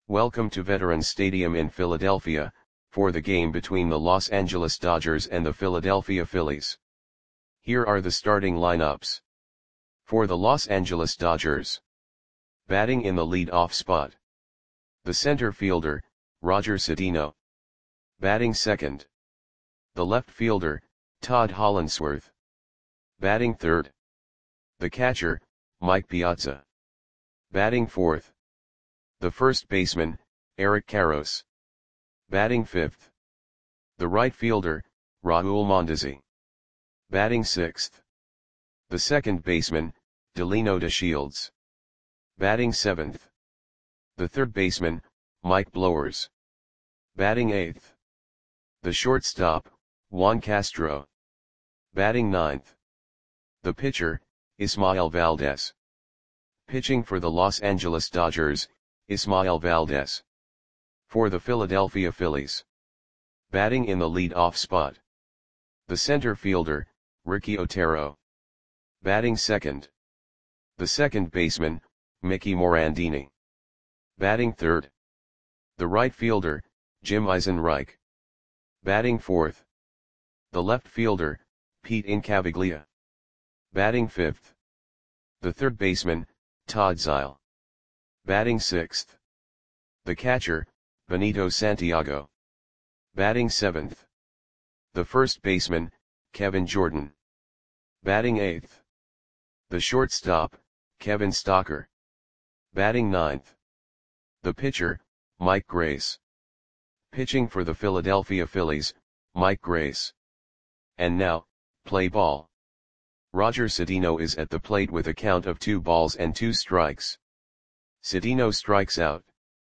Welcome to Veterans Stadium in Philadelphia, for the game between the Los Angeles Dodgers and the Philadelphia Phillies. Here are the starting lineups. For the Los Angeles Dodgers. Batting in the lead-off spot. The center fielder, Roger Cedeno. Batting second. The left fielder, Todd Hollandsworth. Batting third. The catcher, Mike Piazza. Batting fourth. The first baseman, Eric Karros. Batting fifth. The right fielder, Raul Mondesi. Batting sixth. The second baseman, Delino DeShields. Batting seventh. The third baseman, Mike Blowers. Batting eighth. The shortstop, Juan Castro. Batting ninth. The pitcher, Ismael Valdez. Pitching for the Los Angeles Dodgers, Ismael Valdez. For the Philadelphia Phillies. Batting in the lead-off spot. The center fielder, Ricky Otero. Batting second. The second baseman, Mickey Morandini. Batting third. The right fielder, Jim Eisenreich. Batting fourth. The left fielder, Pete Incaviglia. Batting fifth. The third baseman, Todd Zeile. Batting sixth. The catcher, Benito Santiago. Batting seventh. The first baseman, Kevin Jordan. Batting eighth. The shortstop, Kevin Stocker. Batting ninth. The pitcher, Mike Grace. Pitching for the Philadelphia Phillies, Mike Grace. And now, play ball. Roger Cedeno is at the plate with a count of 2 balls and 2 strikes. Cedeno strikes out.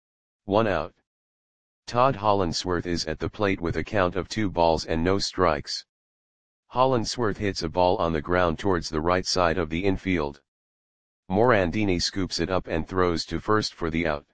1 out. Todd Hollandsworth is at the plate with a count of 2 balls and no strikes. Hollandsworth hits a ball on the ground towards the right side of the infield. Morandini scoops it up and throws to first for the out.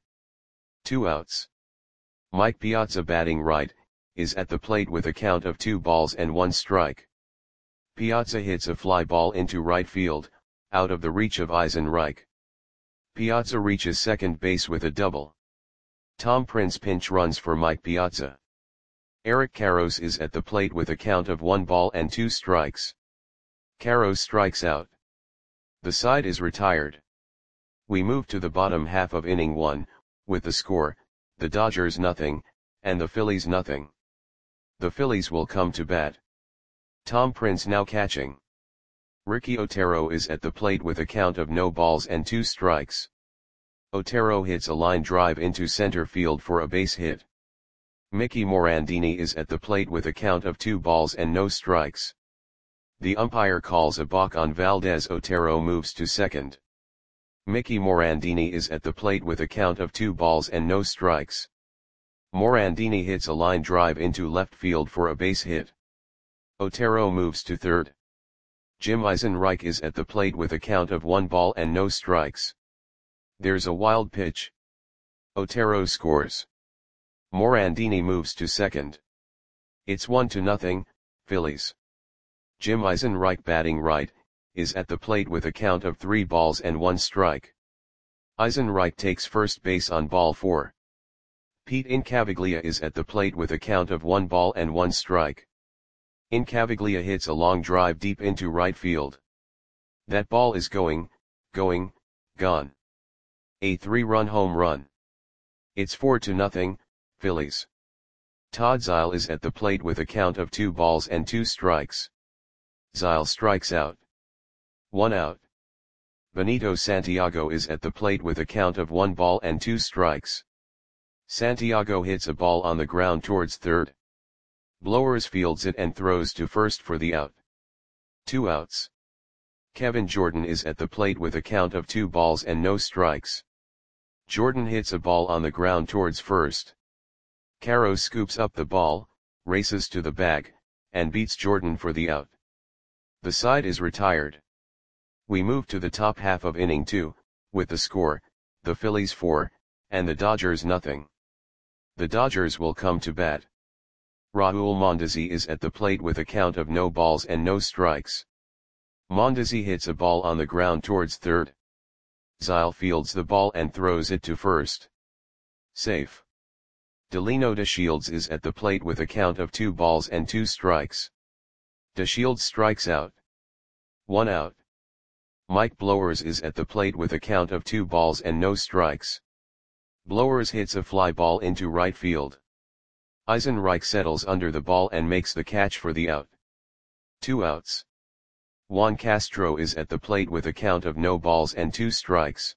2 outs. Mike Piazza, batting right, is at the plate with a count of 2 balls and 1 strike. Piazza hits a fly ball into right field, out of the reach of Eisenreich. Piazza reaches second base with a double. Tom Prince pinch runs for Mike Piazza. Eric Karros is at the plate with a count of 1 ball and 2 strikes. Karros strikes out. The side is retired. We move to the bottom half of inning 1, with the score, the Dodgers nothing, and the Phillies nothing. The Phillies will come to bat. Tom Prince now catching. Ricky Otero is at the plate with a count of no balls and 2 strikes. Otero hits a line drive into center field for a base hit. Mickey Morandini is at the plate with a count of 2 balls and no strikes. The umpire calls a balk on Valdez. Otero moves to second. Mickey Morandini is at the plate with a count of 2 balls and no strikes. Morandini hits a line drive into left field for a base hit. Otero moves to third. Jim Eisenreich is at the plate with a count of 1 ball and no strikes. There's a wild pitch. Otero scores. Morandini moves to second. It's 1-0, Phillies. Jim Eisenreich, batting right, is at the plate with a count of 3 balls and 1 strike. Eisenreich takes first base on ball 4. Pete Incaviglia is at the plate with a count of 1 ball and 1 strike. Incaviglia hits a long drive deep into right field. That ball is gone. A 3-run home run. It's 4-0, Phillies. Todd Zeile is at the plate with a count of 2 balls and 2 strikes. Zeile strikes out. 1 out. Benito Santiago is at the plate with a count of 1 ball and 2 strikes. Santiago hits a ball on the ground towards third. Blowers fields it and throws to first for the out. 2 outs. Kevin Jordan is at the plate with a count of 2 balls and no strikes. Jordan hits a ball on the ground towards first. Karros scoops up the ball, races to the bag, and beats Jordan for the out. The side is retired. We move to the top half of inning 2, with the score, the Phillies 4, and the Dodgers nothing. The Dodgers will come to bat. Raul Mondesi is at the plate with a count of no balls and no strikes. Mondesi hits a ball on the ground towards third. Zeile fields the ball and throws it to first. Safe. Delino DeShields is at the plate with a count of 2 balls and 2 strikes. DeShields strikes out. 1 out. Mike Blowers is at the plate with a count of 2 balls and no strikes. Blowers hits a fly ball into right field. Eisenreich settles under the ball and makes the catch for the out. 2 outs. Juan Castro is at the plate with a count of no balls and 2 strikes.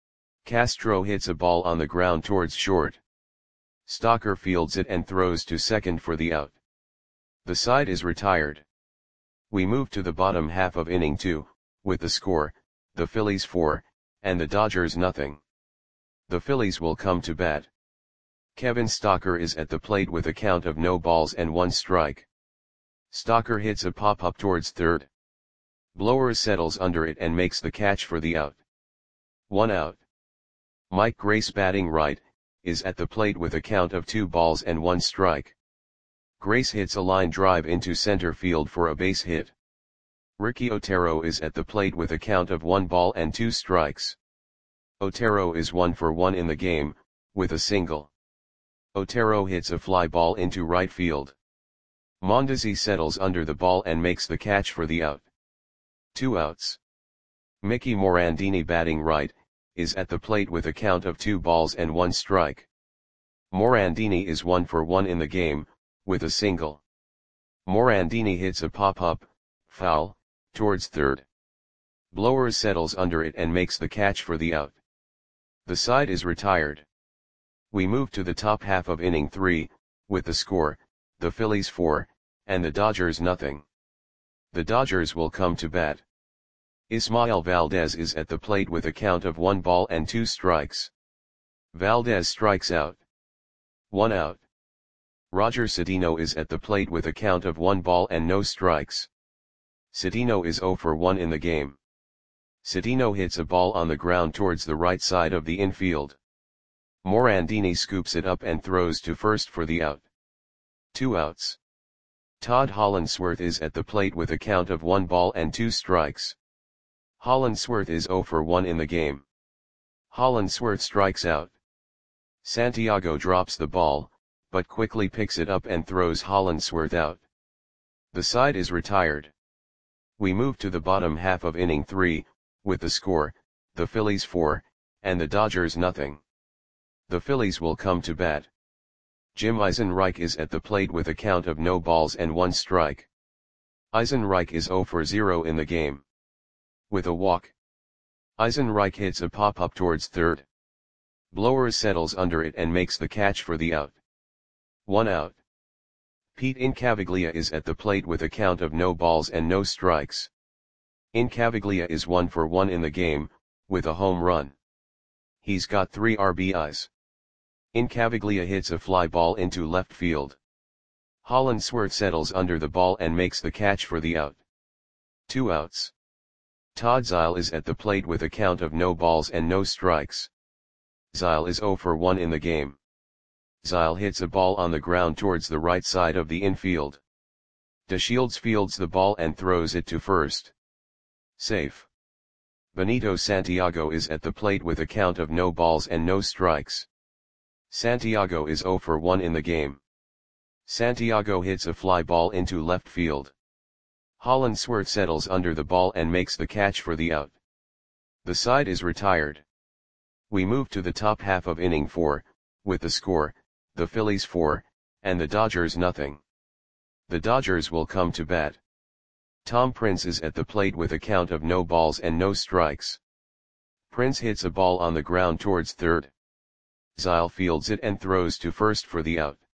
Castro hits a ball on the ground towards short. Stocker fields it and throws to second for the out. The side is retired. We move to the bottom half of inning 2, with the score, the Phillies 4, and the Dodgers nothing. The Phillies will come to bat. Kevin Stocker is at the plate with a count of no balls and 1 strike. Stocker hits a pop-up towards third. Blowers settles under it and makes the catch for the out. 1 out. Mike Grace batting right, is at the plate with a count of 2 balls and 1 strike. Grace hits a line drive into center field for a base hit. Ricky Otero is at the plate with a count of 1 ball and 2 strikes. Otero is 1 for 1 in the game, with a single. Otero hits a fly ball into right field. Mondesi settles under the ball and makes the catch for the out. 2 outs. Mickey Morandini batting right, is at the plate with a count of 2 balls and 1 strike. Morandini is 1 for 1 in the game, with a single. Morandini hits a pop-up, foul, towards third. Blowers settles under it and makes the catch for the out. The side is retired. We move to the top half of inning 3, with the score, the Phillies 4, and the Dodgers nothing. The Dodgers will come to bat. Ismael Valdez is at the plate with a count of 1 ball and 2 strikes. Valdez strikes out. 1 out. Roger Cedeno is at the plate with a count of 1 ball and no strikes. Cedeno is 0 for 1 in the game. Cedeno hits a ball on the ground towards the right side of the infield. Morandini scoops it up and throws to first for the out. 2 outs. Todd Hollandsworth is at the plate with a count of 1 ball and 2 strikes. Hollandsworth is 0 for 1 in the game. Hollandsworth strikes out. Santiago drops the ball, but quickly picks it up and throws Hollandsworth out. The side is retired. We move to the bottom half of inning 3, with the score, the Phillies 4, and the Dodgers nothing. The Phillies will come to bat. Jim Eisenreich is at the plate with a count of no balls and 1 strike. Eisenreich is 0 for 0 in the game. With a walk. Eisenreich hits a pop-up towards third. Blowers settles under it and makes the catch for the out. 1 out. Pete Incaviglia is at the plate with a count of no balls and no strikes. Incaviglia is 1 for 1 in the game, with a home run. He's got 3 RBIs. Incaviglia hits a fly ball into left field. Hollandsworth settles under the ball and makes the catch for the out. 2 outs. Todd Zeile is at the plate with a count of no balls and no strikes. Zeile is 0 for 1 in the game. Zeile hits a ball on the ground towards the right side of the infield. DeShields fields the ball and throws it to first. Safe. Benito Santiago is at the plate with a count of no balls and no strikes. Santiago is 0 for 1 in the game. Santiago hits a fly ball into left field. Hollandsworth settles under the ball and makes the catch for the out. The side is retired. We move to the top half of inning 4, with the score, the Phillies 4, and the Dodgers nothing. The Dodgers will come to bat. Tom Prince is at the plate with a count of no balls and no strikes. Prince hits a ball on the ground towards third. Zeile fields it and throws to first for the out.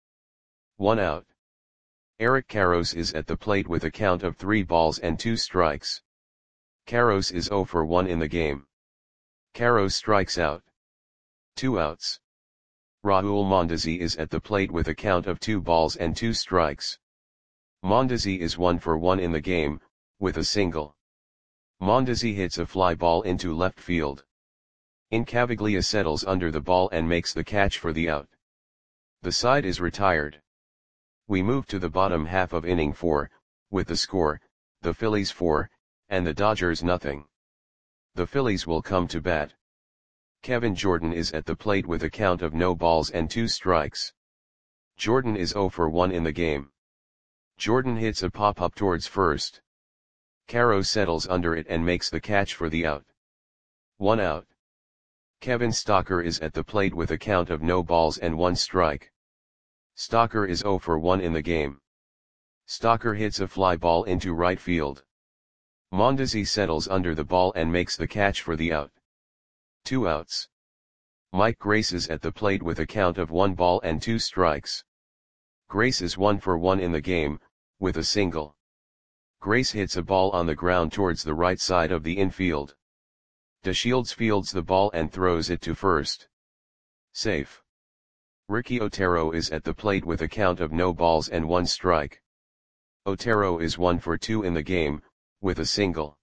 1 out. Eric Karros is at the plate with a count of 3 balls and 2 strikes. Karros is 0 for 1 in the game. Karros strikes out. 2 outs. Raul Mondesi is at the plate with a count of 2 balls and 2 strikes. Mondesi is 1 for 1 in the game, with a single. Mondesi hits a fly ball into left field. Incaviglia settles under the ball and makes the catch for the out. The side is retired. We move to the bottom half of inning 4, with the score, the Phillies 4, and the Dodgers nothing. The Phillies will come to bat. Kevin Jordan is at the plate with a count of no balls and 2 strikes. Jordan is 0 for 1 in the game. Jordan hits a pop-up towards first. Caro settles under it and makes the catch for the out. 1 out. Kevin Stocker is at the plate with a count of no balls and 1 strike. Stocker is 0 for 1 in the game. Stocker hits a fly ball into right field. Mondesi settles under the ball and makes the catch for the out. 2 outs. Mike Grace is at the plate with a count of 1 ball and 2 strikes. Grace is 1 for 1 in the game, with a single. Grace hits a ball on the ground towards the right side of the infield. DeShields fields the ball and throws it to first. Safe. Ricky Otero is at the plate with a count of no balls and 1 strike. Otero is 1 for 2 in the game, with a single.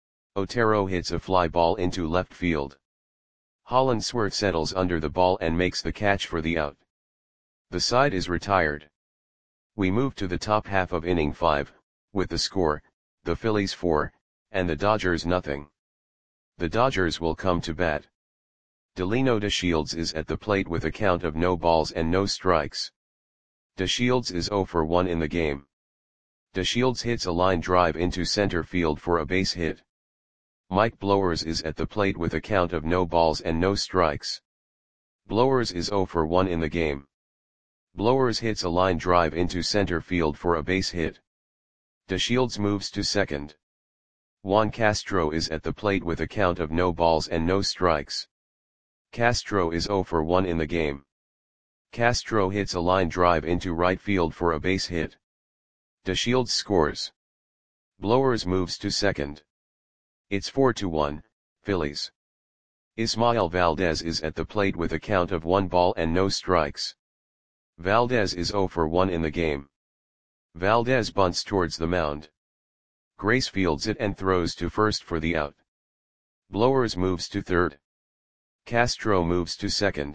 Otero hits a fly ball into left field. Hollandsworth settles under the ball and makes the catch for the out. The side is retired. We move to the top half of inning 5, with the score, the Phillies 4, and the Dodgers nothing. The Dodgers will come to bat. Delino DeShields is at the plate with a count of no balls and no strikes. DeShields is 0 for 1 in the game. DeShields hits a line drive into center field for a base hit. Mike Blowers is at the plate with a count of no balls and no strikes. Blowers is 0 for 1 in the game. Blowers hits a line drive into center field for a base hit. DeShields moves to second. Juan Castro is at the plate with a count of no balls and no strikes. Castro is 0 for 1 in the game. Castro hits a line drive into right field for a base hit. DeShields scores. Blowers moves to second. It's 4-1, Phillies. Ismael Valdez is at the plate with a count of 1 ball and no strikes. Valdez is 0 for 1 in the game. Valdez bunts towards the mound. Grace fields it and throws to first for the out. Blowers moves to third. Castro moves to second.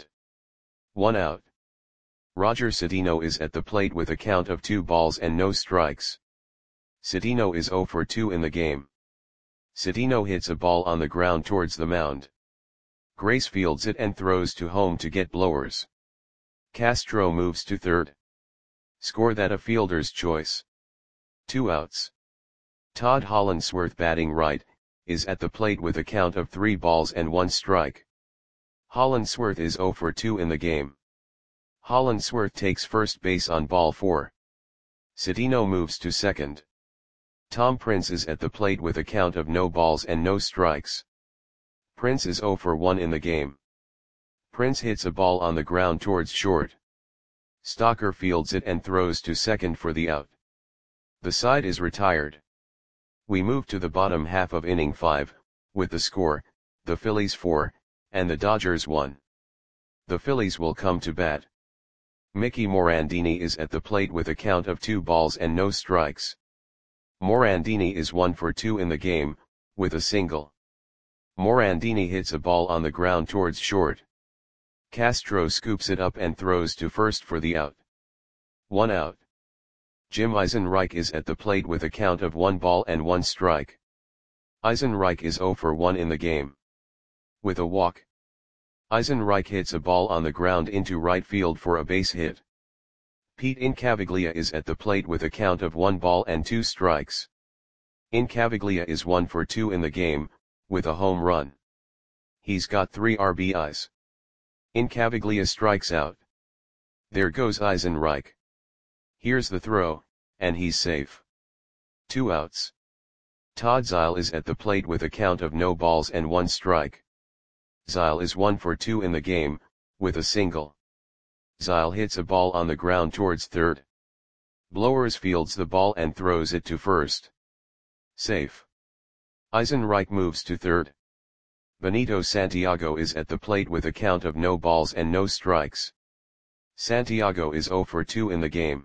1 out. Roger Cedeno is at the plate with a count of 2 balls and no strikes. Cedeno is 0 for 2 in the game. Cedeno hits a ball on the ground towards the mound. Grace fields it and throws to home to get Blowers. Castro moves to third. Score that a fielder's choice. 2 outs. Todd Hollandsworth batting right, is at the plate with a count of 3 balls and 1 strike. Hollandsworth is 0 for 2 in the game. Hollandsworth takes first base on ball 4. Cedeno moves to second. Tom Prince is at the plate with a count of no balls and no strikes. Prince is 0 for 1 in the game. Prince hits a ball on the ground towards short. Stocker fields it and throws to second for the out. The side is retired. We move to the bottom half of inning 5, with the score, the Phillies 4, and the Dodgers 1. The Phillies will come to bat. Mickey Morandini is at the plate with a count of 2 balls and no strikes. Morandini is 1 for 2 in the game, with a single. Morandini hits a ball on the ground towards short. Castro scoops it up and throws to first for the out. 1 out. Jim Eisenreich is at the plate with a count of 1 ball and 1 strike. Eisenreich is 0 for 1 in the game. With a walk. Eisenreich hits a ball on the ground into right field for a base hit. Pete Incaviglia is at the plate with a count of 1 ball and 2 strikes. Incaviglia is 1 for 2 in the game, with a home run. He's got 3 RBIs. Incaviglia strikes out. There goes Eisenreich. Here's the throw, and he's safe. 2 outs. Todd Zeile is at the plate with a count of no balls and 1 strike. Zeile is 1 for 2 in the game, with a single. Zeile hits a ball on the ground towards third. Blowers fields the ball and throws it to first. Safe. Eisenreich moves to third. Benito Santiago is at the plate with a count of no balls and no strikes. Santiago is 0 for 2 in the game.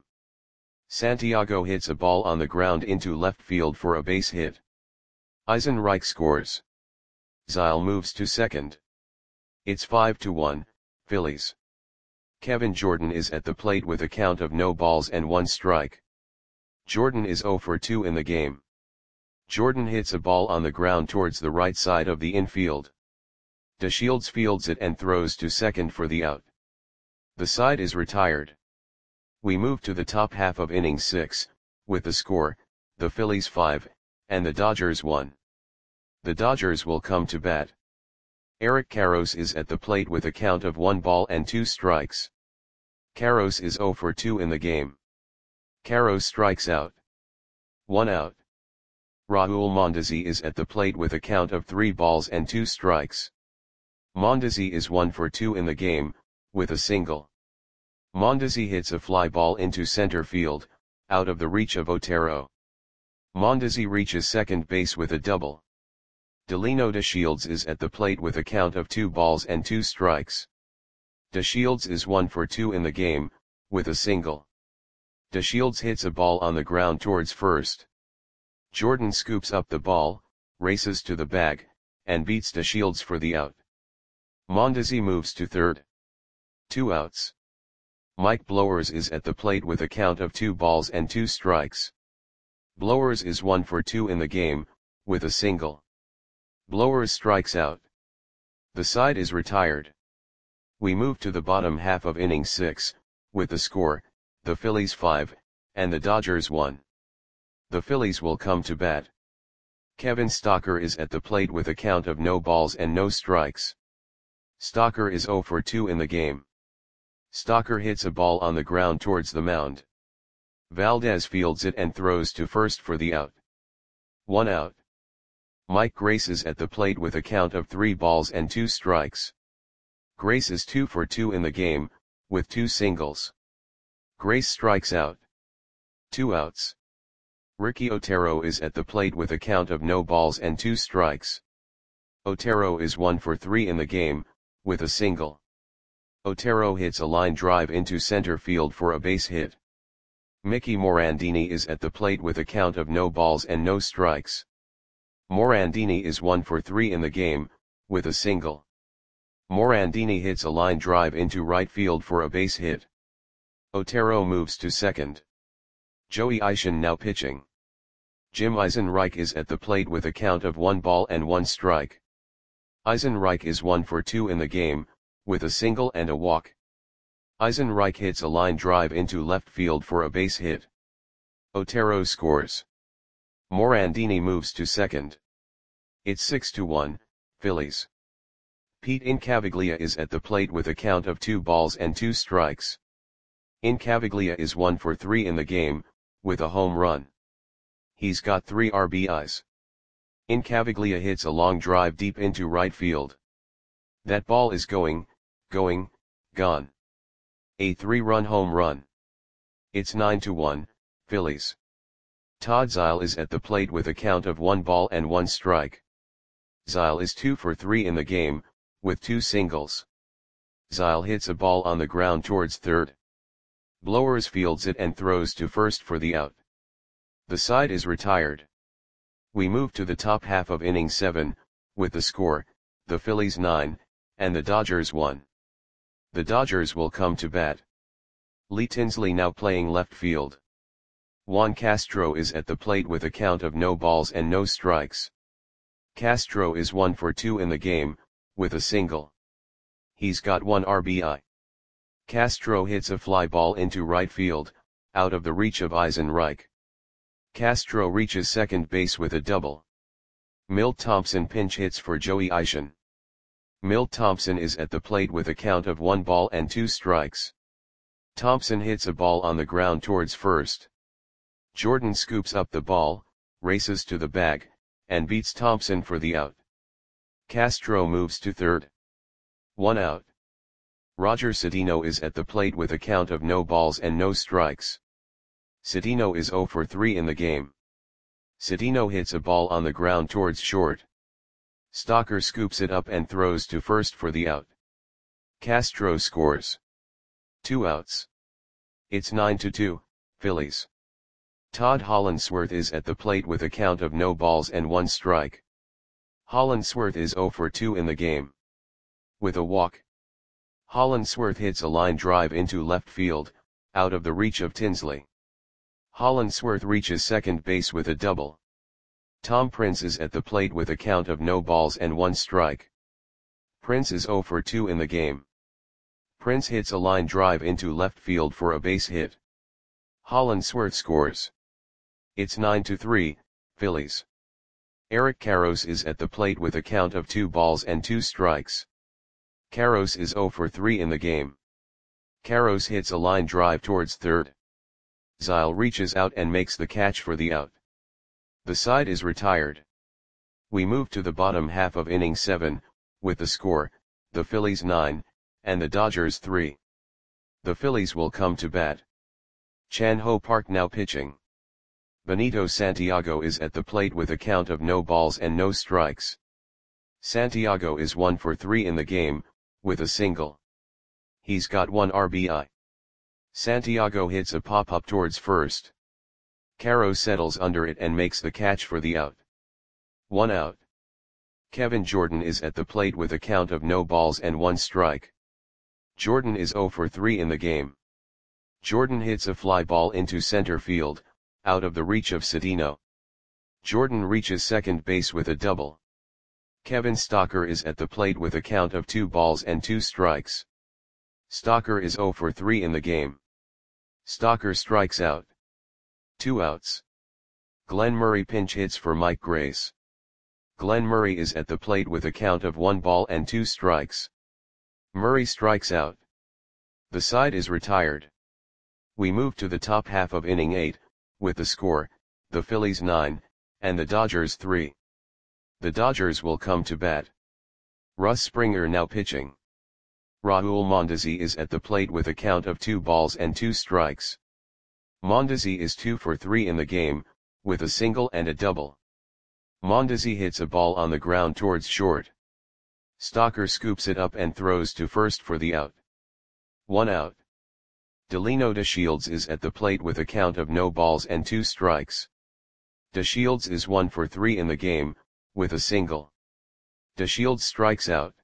Santiago hits a ball on the ground into left field for a base hit. Eisenreich scores. Zeile moves to second. It's 5-1, Phillies. Kevin Jordan is at the plate with a count of no balls and 1 strike. Jordan is 0 for 2 in the game. Jordan hits a ball on the ground towards the right side of the infield. DeShields fields it and throws to second for the out. The side is retired. We move to the top half of inning 6, with the score, the Phillies 5, and the Dodgers 1. The Dodgers will come to bat. Eric Karros is at the plate with a count of 1 ball and 2 strikes. Karros is 0 for 2 in the game. Karros strikes out. 1 out. Raul Mondesi is at the plate with a count of 3 balls and 2 strikes. Mondesi is 1 for 2 in the game, with a single. Mondesi hits a fly ball into center field, out of the reach of Otero. Mondesi reaches second base with a double. Delino DeShields is at the plate with a count of 2 balls and 2 strikes. DeShields is 1 for 2 in the game, with a single. DeShields hits a ball on the ground towards first. Jordan scoops up the ball, races to the bag, and beats DeShields for the out. Mondesi moves to third. 2 outs. Mike Blowers is at the plate with a count of 2 balls and 2 strikes. Blowers is 1 for 2 in the game, with a single. Blowers strikes out. The side is retired. We move to the bottom half of inning 6, with the score, the Phillies 5, and the Dodgers 1. The Phillies will come to bat. Kevin Stocker is at the plate with a count of no balls and no strikes. Stocker is 0 for 2 in the game. Stocker hits a ball on the ground towards the mound. Valdez fields it and throws to first for the out. 1 out. Mike Grace is at the plate with a count of 3 balls and 2 strikes. Grace is 2 for 2 in the game, with 2 singles. Grace strikes out. 2 outs. Ricky Otero is at the plate with a count of no balls and 2 strikes. Otero is 1 for 3 in the game, with a single. Otero hits a line drive into center field for a base hit. Mickey Morandini is at the plate with a count of no balls and no strikes. Morandini is 1 for 3 in the game, with a single. Morandini hits a line drive into right field for a base hit. Otero moves to second. Joey Eishen now pitching. Jim Eisenreich is at the plate with a count of 1 ball and 1 strike. Eisenreich is 1 for 2 in the game, with a single and a walk. Eisenreich hits a line drive into left field for a base hit. Otero scores. Morandini moves to second. It's 6-1, Phillies. Pete Incaviglia is at the plate with a count of 2 balls and 2 strikes. Incaviglia is 1 for 3 in the game, with a home run. He's got 3 RBIs. Incaviglia hits a long drive deep into right field. That ball is going, gone. A 3-run home run. It's 9-1, Phillies. Todd Zeile is at the plate with a count of 1 ball and 1 strike. Zeile is 2 for 3 in the game, with 2 singles. Zeile hits a ball on the ground towards third. Blowers fields it and throws to first for the out. The side is retired. We move to the top half of inning 7, with the score, the Phillies 9, and the Dodgers 1. The Dodgers will come to bat. Lee Tinsley now playing left field. Juan Castro is at the plate with a count of no balls and no strikes. Castro is 1 for 2 in the game, with a single. He's got 1 RBI. Castro hits a fly ball into right field, out of the reach of Eisenreich. Castro reaches second base with a double. Milt Thompson pinch hits for Joey Eishen. Milt Thompson is at the plate with a count of 1 ball and 2 strikes. Thompson hits a ball on the ground towards first. Jordan scoops up the ball, races to the bag, and beats Thompson for the out. Castro moves to third. 1 out. Roger Cedeno is at the plate with a count of no balls and no strikes. Cedeno is 0 for 3 in the game. Cedeno hits a ball on the ground towards short. Stocker scoops it up and throws to first for the out. Castro scores. 2 outs. It's 9-2, Phillies. Todd Hollandsworth is at the plate with a count of no balls and 1 strike. Hollandsworth is 0 for 2 in the game. With a walk. Hollandsworth hits a line drive into left field, out of the reach of Tinsley. Hollandsworth reaches second base with a double. Tom Prince is at the plate with a count of no balls and 1 strike. Prince is 0 for 2 in the game. Prince hits a line drive into left field for a base hit. Hollandsworth scores. It's 9-3, Phillies. Eric Karros is at the plate with a count of 2 balls and 2 strikes. Karros is 0 for 3 in the game. Karros hits a line drive towards third. Zile reaches out and makes the catch for the out. The side is retired. We move to the bottom half of inning 7, with the score, the Phillies 9, and the Dodgers 3. The Phillies will come to bat. Chan Ho Park now pitching. Benito Santiago is at the plate with a count of no balls and no strikes. Santiago is 1 for 3 in the game, with a single. He's got 1 RBI. Santiago hits a pop-up towards first. Karros settles under it and makes the catch for the out. 1 out. Kevin Jordan is at the plate with a count of no balls and 1 strike. Jordan is 0 for 3 in the game. Jordan hits a fly ball into center field, out of the reach of Cedeno. Jordan reaches second base with a double. Kevin Stocker is at the plate with a count of 2 balls and 2 strikes. Stocker is 0 for 3 in the game. Stocker strikes out. 2 outs. Glenn Murray pinch hits for Mike Grace. Glenn Murray is at the plate with a count of 1 ball and 2 strikes. Murray strikes out. The side is retired. We move to the top half of inning 8, with the score, the Phillies 9, and the Dodgers 3. The Dodgers will come to bat. Russ Springer now pitching. Raul Mondesi is at the plate with a count of 2 balls and 2 strikes. Mondesi is 2 for 3 in the game, with a single and a double. Mondesi hits a ball on the ground towards short. Stocker scoops it up and throws to first for the out. 1 out. Delino DeShields is at the plate with a count of no balls and 2 strikes. DeShields is 1 for 3 in the game, with a single. DeShields strikes out.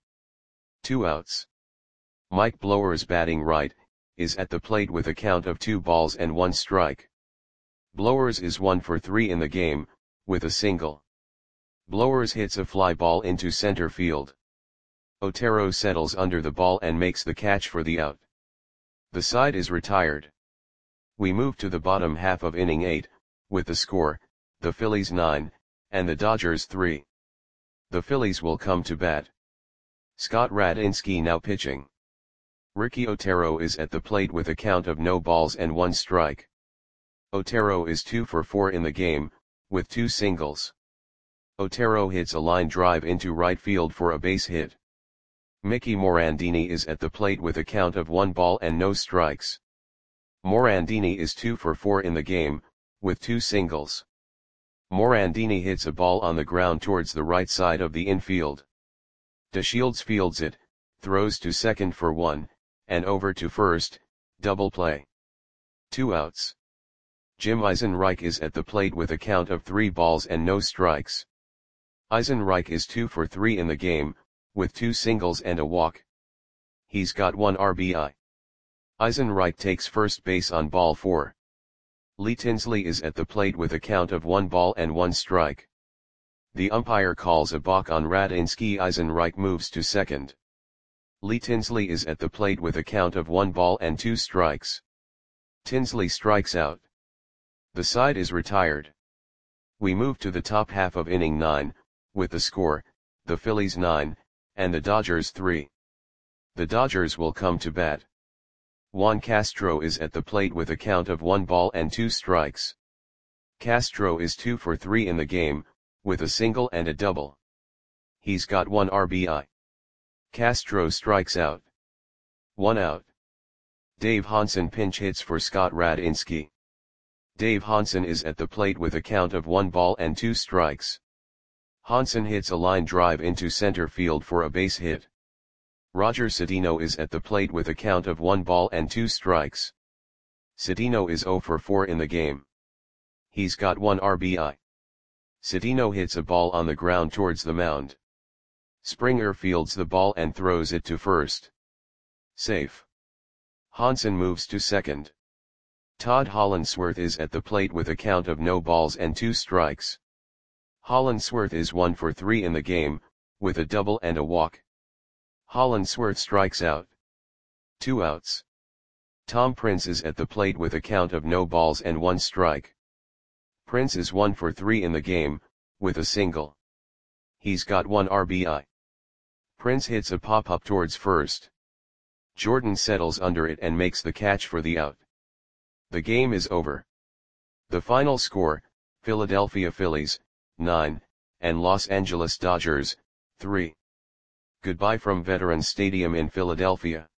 2 outs. Mike Blowers batting right, is at the plate with a count of 2 balls and 1 strike. Blowers is 1 for 3 in the game, with a single. Blowers hits a fly ball into center field. Otero settles under the ball and makes the catch for the out. The side is retired. We move to the bottom half of inning 8, with the score, the Phillies 9, and the Dodgers 3. The Phillies will come to bat. Scott Radinsky now pitching. Ricky Otero is at the plate with a count of no balls and 1 strike. Otero is 2 for 4 in the game, with 2 singles. Otero hits a line drive into right field for a base hit. Mickey Morandini is at the plate with a count of 1 ball and no strikes. Morandini is 2 for 4 in the game, with 2 singles. Morandini hits a ball on the ground towards the right side of the infield. DeShields fields it, throws to second for 1, and over to first, double play. 2 outs. Jim Eisenreich is at the plate with a count of 3 balls and no strikes. Eisenreich is 2 for 3 in the game, with 2 singles and a walk. He's got 1 RBI. Eisenreich takes first base on ball 4. Lee Tinsley is at the plate with a count of 1 ball and 1 strike. The umpire calls a balk on Radinsky. Eisenreich moves to second. Lee Tinsley is at the plate with a count of 1 ball and 2 strikes. Tinsley strikes out. The side is retired. We move to the top half of inning 9, with the score, the Phillies 9, and the Dodgers 3. The Dodgers will come to bat. Juan Castro is at the plate with a count of 1 ball and 2 strikes. Castro is 2 for 3 in the game, with a single and a double. He's got 1 RBI. Castro strikes out. 1 out. Dave Hansen pinch hits for Scott Radinsky. Dave Hansen is at the plate with a count of 1 ball and 2 strikes. Hansen hits a line drive into center field for a base hit. Roger Cedeno is at the plate with a count of 1 ball and 2 strikes. Cedeno is 0 for 4 in the game. He's got 1 RBI. Cedeno hits a ball on the ground towards the mound. Springer fields the ball and throws it to first. Safe. Hansen moves to second. Todd Hollandsworth is at the plate with a count of no balls and 2 strikes. Hollandsworth is 1 for 3 in the game, with a double and a walk. Hollandsworth strikes out. 2 outs. Tom Prince is at the plate with a count of no balls and 1 strike. Prince is 1 for 3 in the game, with a single. He's got 1 RBI. Prince hits a pop-up towards first. Jordan settles under it and makes the catch for the out. The game is over. The final score, Philadelphia Phillies, 9, and Los Angeles Dodgers, 3. Goodbye from Veterans Stadium in Philadelphia.